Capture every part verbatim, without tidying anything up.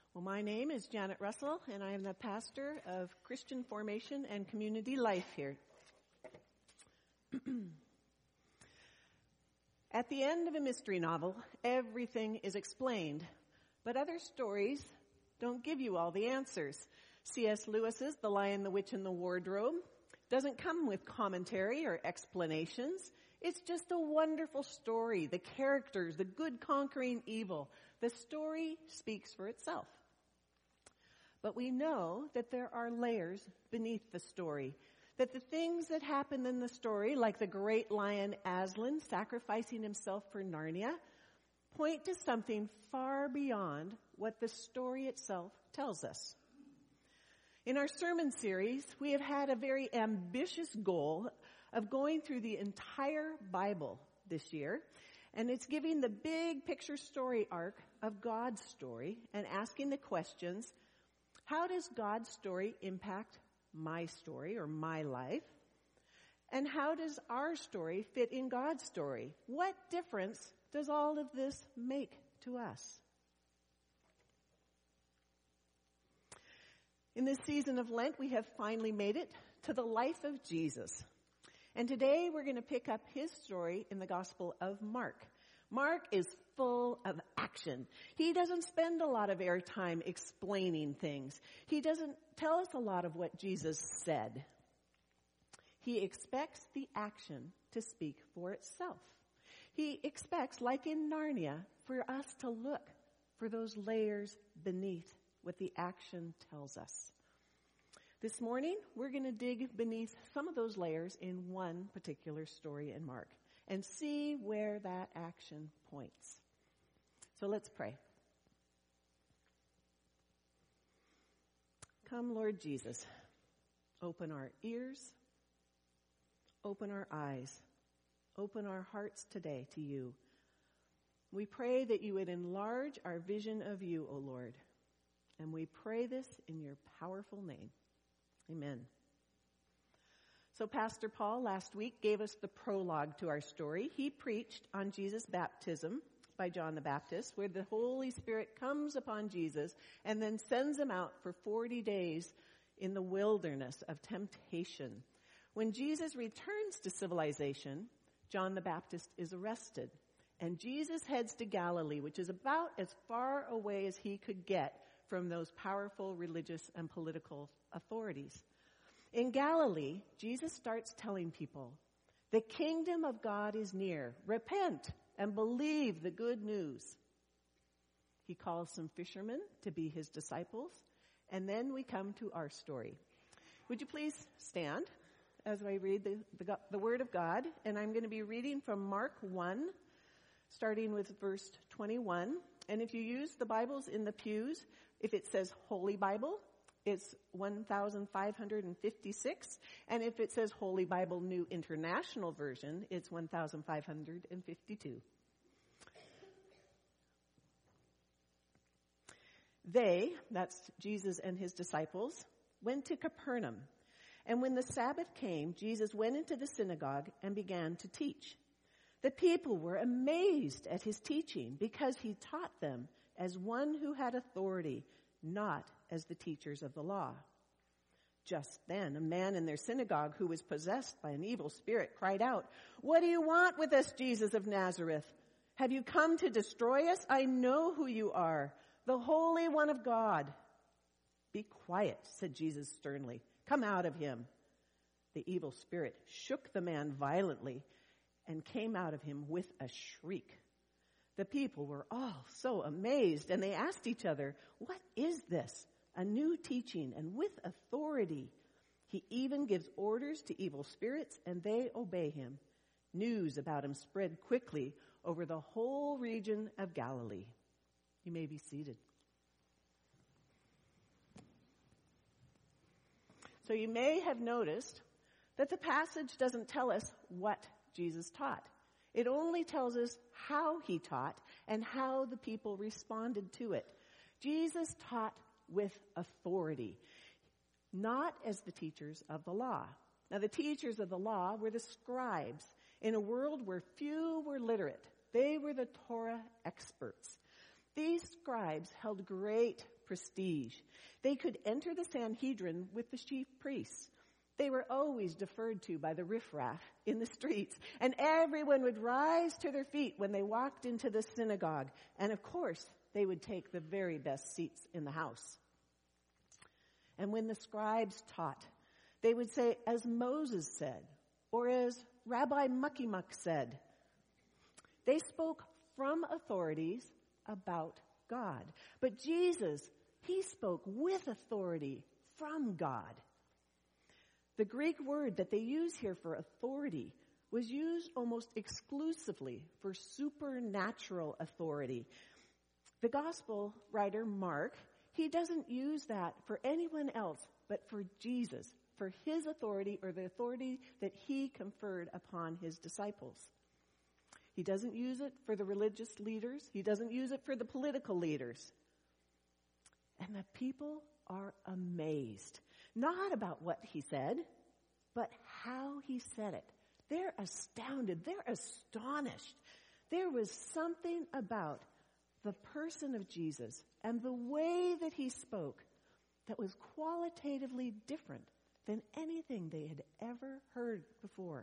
Well, my name is Janet Russell, and I am the pastor of Christian Formation and Community Life here. At the end of a mystery novel, everything is explained, but other stories don't give you all the answers. C S Lewis's The Lion, the Witch, and the Wardrobe doesn't come with commentary or explanations. It's just a wonderful story. The characters, the good conquering evil. The story speaks for itself. But we know that there are layers beneath the story. That the things that happen in the story, like the great lion Aslan sacrificing himself for Narnia, point to something far beyond what the story itself tells us. In our sermon series, we have had a very ambitious goal of going through the entire Bible this year, and it's giving the big picture story arc of God's story and asking the questions, how does God's story impact my story or my life? And how does our story fit in God's story? What difference does all of this make to us? In this season of Lent, we have finally made it to the life of Jesus. And today we're going to pick up his story in the Gospel of Mark. Mark is full of action. He doesn't spend a lot of airtime explaining things. He doesn't tell us a lot of what Jesus said. He expects the action to speak for itself. He expects, like in Narnia, for us to look for those layers beneath what the action tells us. This morning, we're going to dig beneath some of those layers in one particular story in Mark and see where that action points. So let's pray. Come, Lord Jesus, open our ears, open our eyes, open our hearts today to you. We pray that you would enlarge our vision of you, O Lord. And we pray this in your powerful name. Amen. So Pastor Paul last week gave us the prologue to our story. He preached on Jesus' baptism by John the Baptist, where the Holy Spirit comes upon Jesus and then sends him out for forty days in the wilderness of temptation. When Jesus returns to civilization, John the Baptist is arrested. And Jesus heads to Galilee, which is about as far away as he could get from those powerful religious and political authorities. In Galilee, Jesus starts telling people, the kingdom of God is near. Repent and believe the good news. He calls some fishermen to be his disciples. And then we come to our story. Would you please stand as I read the, the, the Word of God? And I'm going to be reading from Mark one, starting with verse twenty-one. And if you use the Bibles in the pews, if it says Holy Bible, it's one thousand five hundred fifty-six. And if it says Holy Bible New International Version, it's one thousand five hundred fifty-two. They, that's Jesus and his disciples, went to Capernaum. And when the Sabbath came, Jesus went into the synagogue and began to teach. The people were amazed at his teaching because he taught them as one who had authority, not as the teachers of the law. Just then, a man in their synagogue who was possessed by an evil spirit cried out, "What do you want with us, Jesus of Nazareth? Have you come to destroy us? I know who you are, the Holy One of God." "Be quiet," said Jesus sternly. "Come out of him." The evil spirit shook the man violently and came out of him with a shriek. The people were all so amazed, and they asked each other, "What is this? A new teaching and with authority. He even gives orders to evil spirits, and they obey him." News about him spread quickly over the whole region of Galilee. You may be seated. So you may have noticed that the passage doesn't tell us what Jesus taught. It only tells us how he taught and how the people responded to it. Jesus taught with authority, not as the teachers of the law. Now, the teachers of the law were the scribes. In a world where few were literate, they were the Torah experts. These scribes held great prestige. They could enter the Sanhedrin with the chief priests. They were always deferred to by the riffraff in the streets, and everyone would rise to their feet when they walked into the synagogue. And of course, they would take the very best seats in the house. And when the scribes taught, they would say, as Moses said, or as Rabbi Mucky Muck said. They spoke from authorities about God. But Jesus, he spoke with authority from God. The Greek word that they use here for authority was used almost exclusively for supernatural authority. The gospel writer Mark, he doesn't use that for anyone else but for Jesus, for his authority or the authority that he conferred upon his disciples. He doesn't use it for the religious leaders. He doesn't use it for the political leaders. And the people are amazed, not about what he said, but how he said it. They're astounded. They're astonished. There was something about the person of Jesus and the way that he spoke that was qualitatively different than anything they had ever heard before.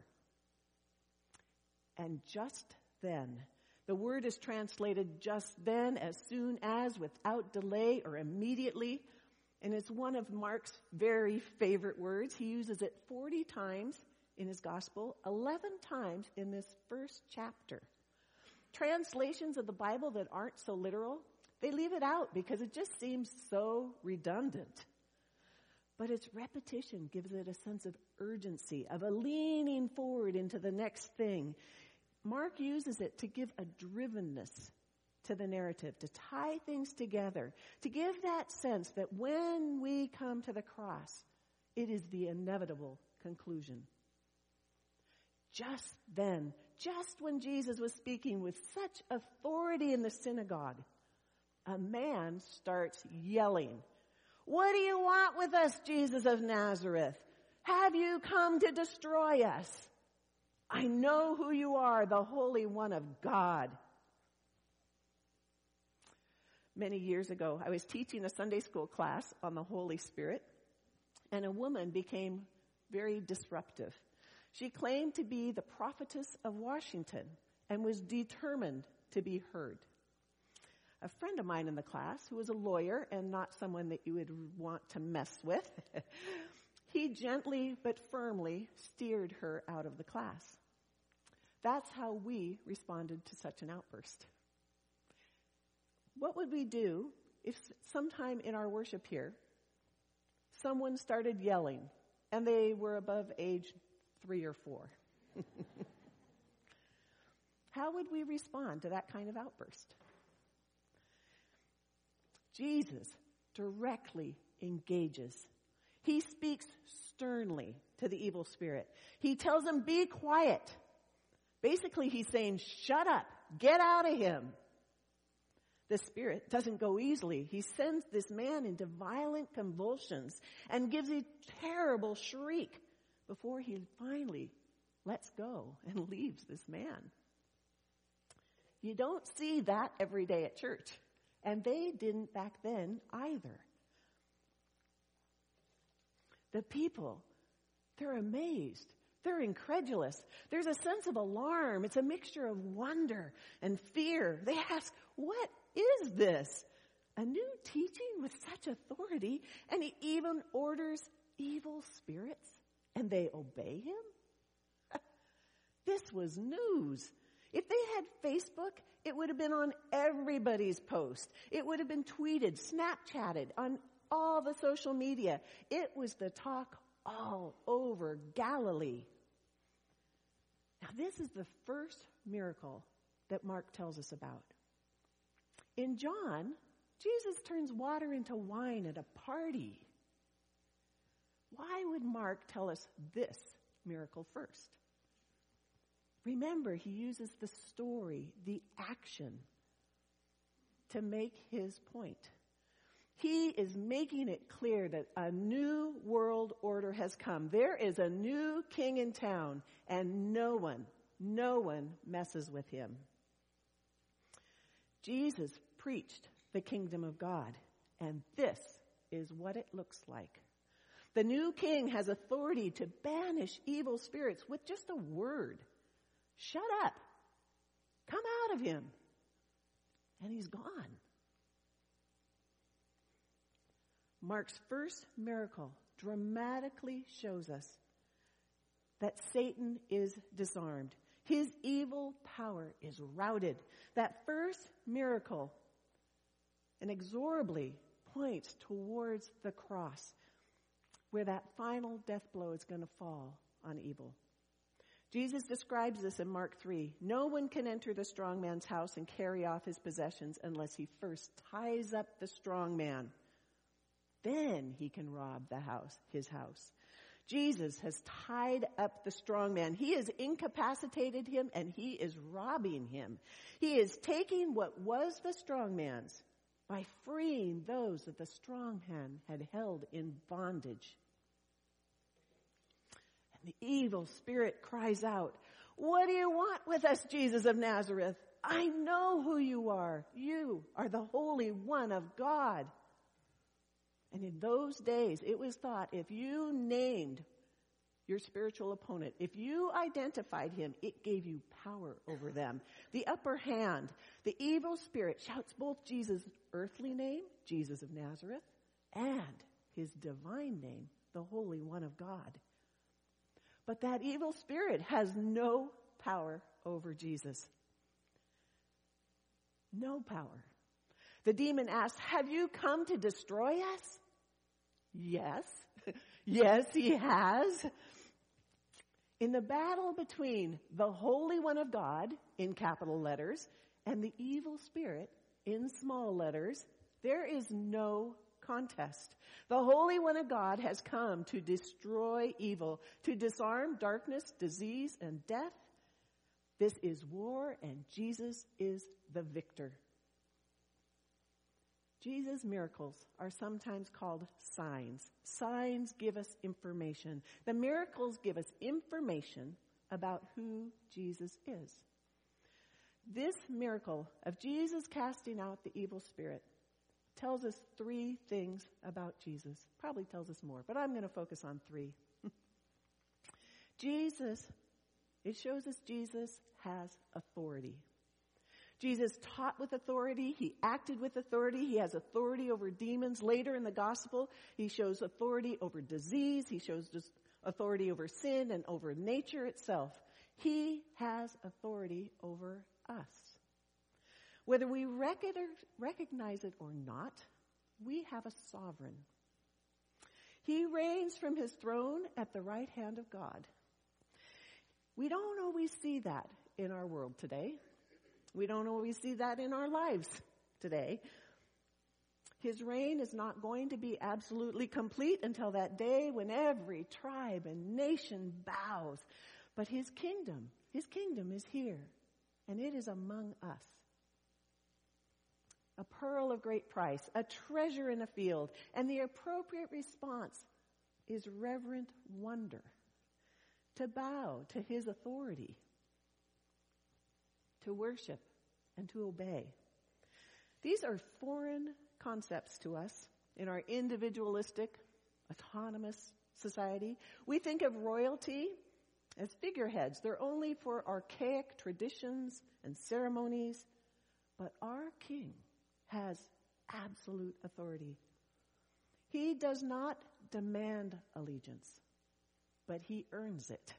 And just then, the word is translated just then, as soon as, without delay, or immediately. And it's one of Mark's very favorite words. He uses it forty times in his gospel, eleven times in this first chapter. Translations of the Bible that aren't so literal, they leave it out because it just seems so redundant. But its repetition gives it a sense of urgency, of a leaning forward into the next thing. Mark uses it to give a drivenness to the narrative, to tie things together, to give that sense that when we come to the cross, it is the inevitable conclusion. Just then, just when Jesus was speaking with such authority in the synagogue, a man starts yelling, "What do you want with us, Jesus of Nazareth? Have you come to destroy us? I know who you are, the Holy One of God." Many years ago, I was teaching a Sunday school class on the Holy Spirit, and a woman became very disruptive. She claimed to be the prophetess of Washington and was determined to be heard. A friend of mine in the class, who was a lawyer and not someone that you would want to mess with, he gently but firmly steered her out of the class. That's how we responded to such an outburst. What would we do if sometime in our worship here, someone started yelling and they were above age three or four? How would we respond to that kind of outburst? Jesus directly engages. He speaks sternly to the evil spirit. He tells him, "Be quiet." Basically, he's saying, "Shut up. Get out of him." The spirit doesn't go easily. He sends this man into violent convulsions and gives a terrible shriek before he finally lets go and leaves this man. You don't see that every day at church. And they didn't back then either. The people, they're amazed. They're incredulous. There's a sense of alarm. It's a mixture of wonder and fear. They ask, "What is this? A new teaching with such authority?" And he even orders evil spirits, and they obey him? This was news. If they had Facebook, it would have been on everybody's post. It would have been tweeted, Snapchatted, on all the social media. It was the talk all over Galilee. Now, this is the first miracle that Mark tells us about. In John, Jesus turns water into wine at a party. Why would Mark tell us this miracle first? Remember, he uses the story, the action, to make his point. He is making it clear that a new world order has come. There is a new king in town, and no one, no one messes with him. Jesus preached the kingdom of God, And this is what it looks like. The new king has authority to banish evil spirits with just a word. Shut up. Come out of him. And he's gone. Mark's first miracle dramatically shows us that Satan is disarmed. His evil power is routed. That first miracle inexorably points towards the cross, where that final death blow is going to fall on evil. Jesus describes this in Mark three. No one can enter the strong man's house and carry off his possessions unless he first ties up the strong man. Then he can rob the house, his house. Jesus has tied up the strong man. He has incapacitated him, and he is robbing him. He is taking what was the strong man's by freeing those that the strong man had held in bondage. And the evil spirit cries out, "What do you want with us, Jesus of Nazareth? I know who you are. You are the Holy One of God." And in those days, it was thought if you named your spiritual opponent, if you identified him, it gave you power over them. The upper hand. The evil spirit shouts both Jesus' earthly name, Jesus of Nazareth, and his divine name, the Holy One of God. But that evil spirit has no power over Jesus. No power. The demon asks, "Have you come to destroy us?" Yes. Yes, he has. In the battle between the Holy One of God, in capital letters, and the evil spirit, in small letters, there is no contest. The Holy One of God has come to destroy evil, to disarm darkness, disease, and death. This is war, and Jesus is the victor. Jesus' miracles are sometimes called signs. Signs give us information. The miracles give us information about who Jesus is. This miracle of Jesus casting out the evil spirit tells us three things about Jesus. Probably tells us more, but I'm going to focus on three. Jesus, it shows us Jesus has authority. Jesus taught with authority. He acted with authority. He has authority over demons. Later in the gospel, he shows authority over disease. He shows authority over sin and over nature itself. He has authority over us. Whether we recognize it or not, we have a sovereign. He reigns from his throne at the right hand of God. We don't always see that in our world today. We don't always see that in our lives today. His reign is not going to be absolutely complete until that day when every tribe and nation bows. But his kingdom, his kingdom is here, and it is among us. A pearl of great price, a treasure in a field, and the appropriate response is reverent wonder, to bow to his authority, to worship and to obey. These are foreign concepts to us in our individualistic, autonomous society. We think of royalty as figureheads. They're only for archaic traditions and ceremonies. But our King has absolute authority. He does not demand allegiance, but he earns it.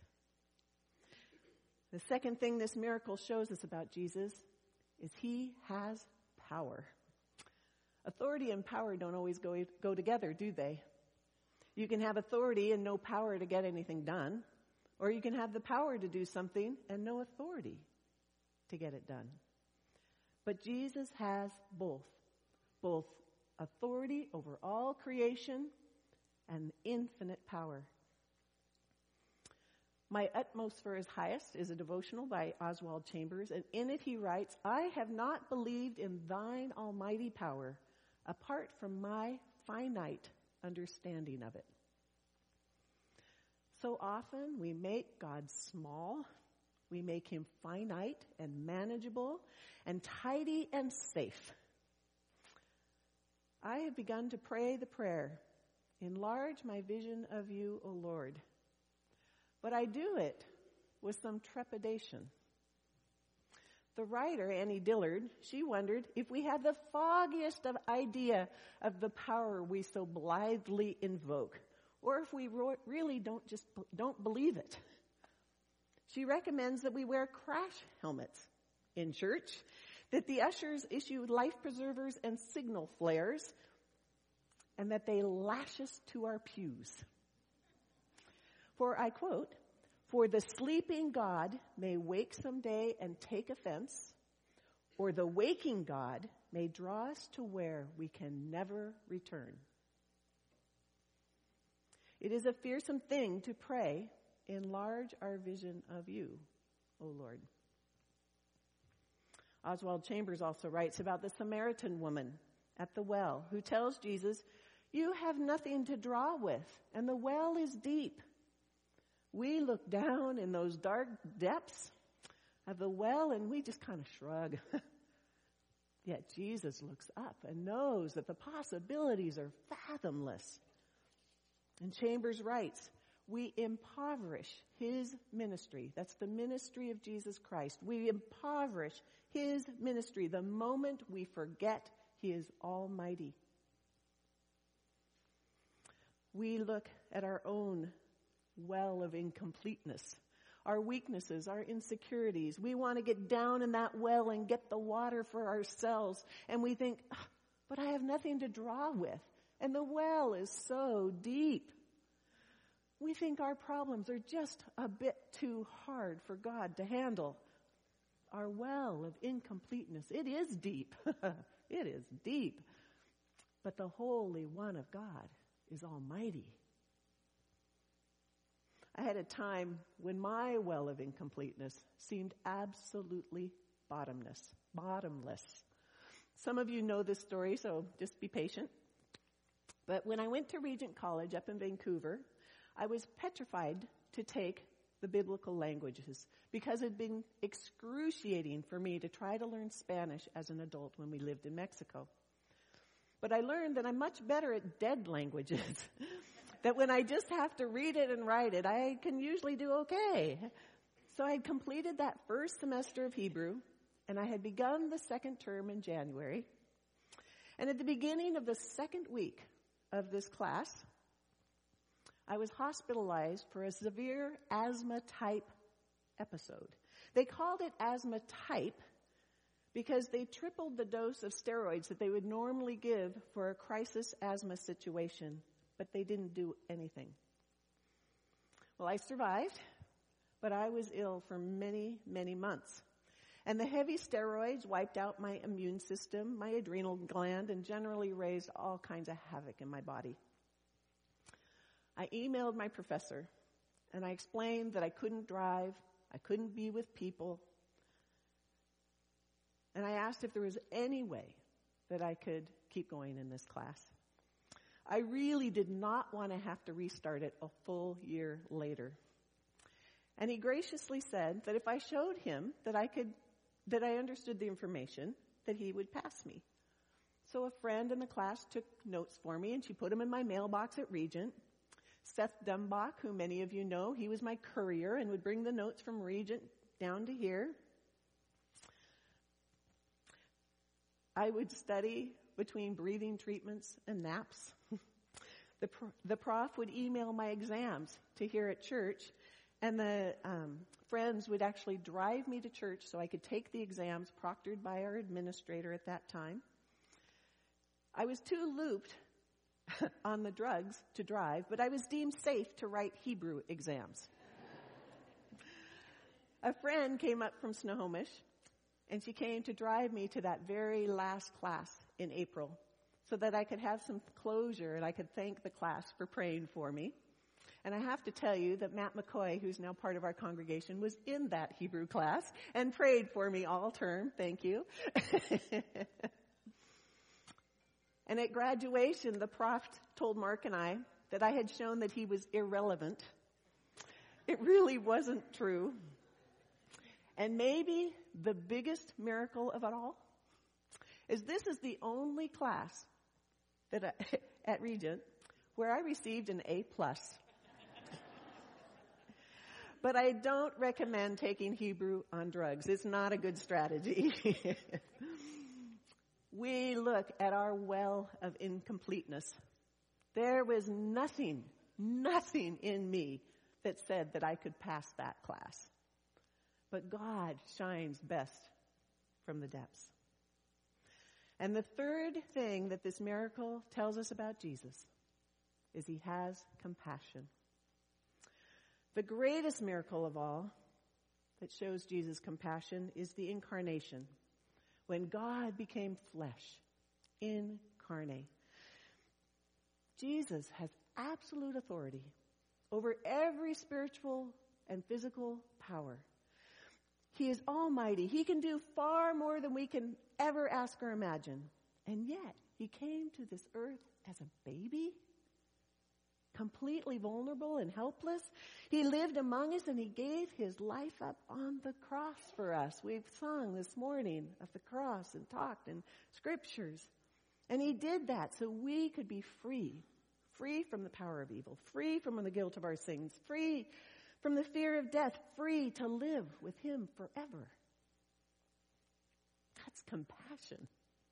The second thing this miracle shows us about Jesus is he has power. Authority and power don't always go, go together, do they? You can have authority and no power to get anything done, or you can have the power to do something and no authority to get it done. But Jesus has both, both authority over all creation and infinite power. My Utmost for His Highest is a devotional by Oswald Chambers, and in it he writes, "I have not believed in thine almighty power apart from my finite understanding of it." So often we make God small, we make him finite and manageable and tidy and safe. I have begun to pray the prayer, enlarge my vision of you, O Lord. But I do it with some trepidation. The writer, Annie Dillard, she wondered if we had the foggiest of idea of the power we so blithely invoke, or if we ro- really don't just don't believe it. She recommends that we wear crash helmets in church, that the ushers issue life preservers and signal flares, and that they lash us to our pews. For, I quote, "For the sleeping God may wake someday and take offense, or the waking God may draw us to where we can never return." It is a fearsome thing to pray, enlarge our vision of you, O Lord. Oswald Chambers also writes about the Samaritan woman at the well who tells Jesus, "You have nothing to draw with, and the well is deep." We look down in those dark depths of the well and we just kind of shrug. Yet Jesus looks up and knows that the possibilities are fathomless. And Chambers writes, we impoverish his ministry. That's the ministry of Jesus Christ. We impoverish his ministry the moment we forget he is almighty. We look at our own well of incompleteness, our weaknesses, our insecurities. We want to get down in that well and get the water for ourselves. And we think, oh, but I have nothing to draw with. And the well is so deep. We think our problems are just a bit too hard for God to handle. Our well of incompleteness, it is deep. It is deep. But the Holy One of God is almighty. I had a time when my well of incompleteness seemed absolutely bottomless. Bottomless. Some of you know this story, so just be patient. But when I went to Regent College up in Vancouver, I was petrified to take the biblical languages because it had been excruciating for me to try to learn Spanish as an adult when we lived in Mexico. But I learned that I'm much better at dead languages. That when I just have to read it and write it, I can usually do okay. So I had completed that first semester of Hebrew, and I had begun the second term in January. And at the beginning of the second week of this class, I was hospitalized for a severe asthma-type episode. They called it asthma-type because they tripled the dose of steroids that they would normally give for a crisis asthma situation, but they didn't do anything. Well, I survived, but I was ill for many, many months. And the heavy steroids wiped out my immune system, my adrenal gland, and generally raised all kinds of havoc in my body. I emailed my professor, and I explained that I couldn't drive, I couldn't be with people, and I asked if there was any way that I could keep going in this class. I really did not want to have to restart it a full year later. And he graciously said that if I showed him that I could, that I understood the information, that he would pass me. So a friend in the class took notes for me, and she put them in my mailbox at Regent. Seth Dumbach, who many of you know, he was my courier and would bring the notes from Regent down to here. I would study between breathing treatments and naps. The, pr- the prof would email my exams to here at church, and the um, friends would actually drive me to church so I could take the exams proctored by our administrator at that time. I was too looped on the drugs to drive, but I was deemed safe to write Hebrew exams. A friend came up from Snohomish, and she came to drive me to that very last class in April so that I could have some closure and I could thank the class for praying for me. And I have to tell you that Matt McCoy, who's now part of our congregation, was in that Hebrew class and prayed for me all term. Thank you. And at graduation, the prof told Mark and I that I had shown that he was irrelevant. It really wasn't true. And maybe the biggest miracle of it all is this is the only class that I, at Regent, where I received an A plus. But I don't recommend taking Hebrew on drugs. It's not a good strategy. We look at our well of incompleteness. There was nothing, nothing in me that said that I could pass that class. But God shines best from the depths. And the third thing that this miracle tells us about Jesus is he has compassion. The greatest miracle of all that shows Jesus' compassion is the incarnation, when God became flesh, incarnate. Jesus has absolute authority over every spiritual and physical power. He is almighty. He can do far more than we can ever ask or imagine. And yet, he came to this earth as a baby, completely vulnerable and helpless. He lived among us and he gave his life up on the cross for us. We've sung this morning of the cross and talked in scriptures. And he did that so we could be free, free from the power of evil, free from the guilt of our sins, free from the fear of death, free to live with him forever. That's compassion.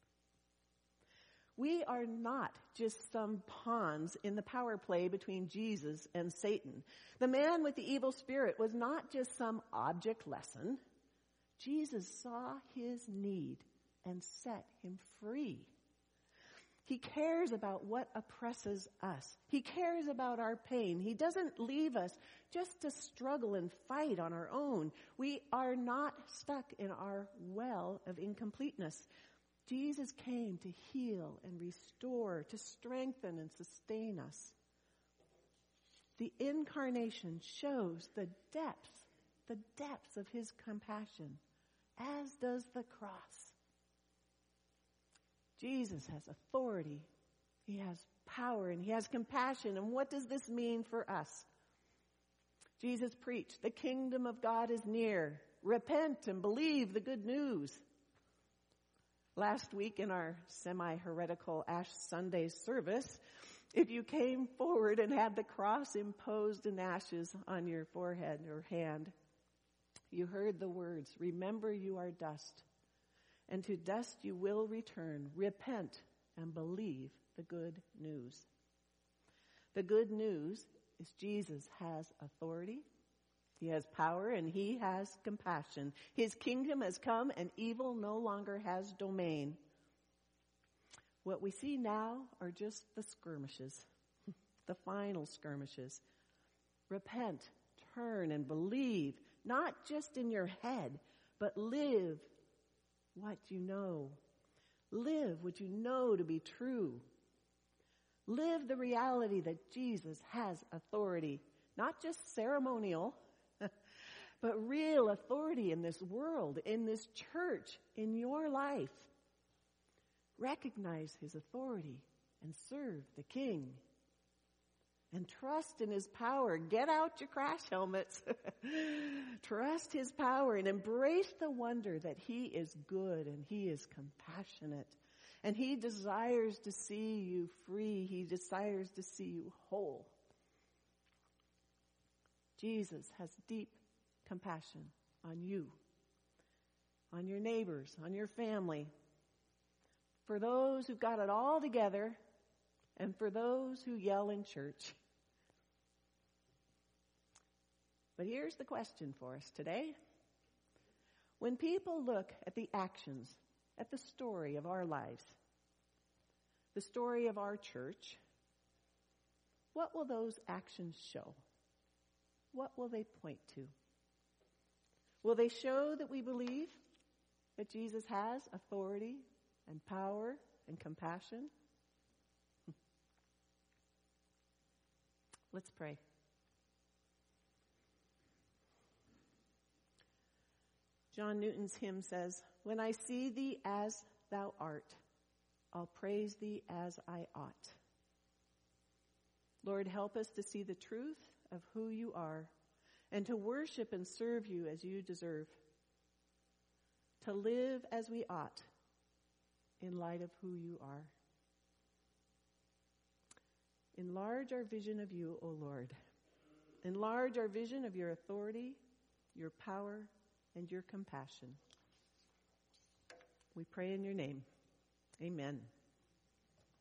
We are not just some pawns in the power play between Jesus and Satan. The man with the evil spirit was not just some object lesson. Jesus saw his need and set him free. He cares about what oppresses us. He cares about our pain. He doesn't leave us just to struggle and fight on our own. We are not stuck in our well of incompleteness. Jesus came to heal and restore, to strengthen and sustain us. The incarnation shows the depth, the depths of his compassion, as does the cross. Jesus has authority, he has power, and he has compassion. And what does this mean for us? Jesus preached, the kingdom of God is near. Repent and believe the good news. Last week in our semi-heretical Ash Sunday service, if you came forward and had the cross imposed in ashes on your forehead or hand, you heard the words, remember you are dust, and to dust you will return. Repent and believe the good news. The good news is Jesus has authority. He has power and he has compassion. His kingdom has come and evil no longer has domain. What we see now are just the skirmishes, the final skirmishes. Repent, turn, and believe, not just in your head, but live what you know. Live what you know to be true. Live the reality that Jesus has authority, not just ceremonial, but real authority in this world, in this church, in your life. Recognize his authority and serve the King. And trust in his power. Get out your crash helmets. Trust his power and embrace the wonder that he is good and he is compassionate. And he desires to see you free. He desires to see you whole. Jesus has deep compassion on you, on your neighbors, on your family, for those who've got it all together, and for those who yell in church. But here's the question for us today. When people look at the actions, at the story of our lives, the story of our church, what will those actions show? What will they point to? Will they show that we believe that Jesus has authority and power and compassion? Let's pray. John Newton's hymn says, when I see thee as thou art, I'll praise thee as I ought. Lord, help us to see the truth of who you are and to worship and serve you as you deserve. To live as we ought in light of who you are. Enlarge our vision of you, O Lord. Enlarge our vision of your authority, your power, and your compassion. We pray in your name. Amen.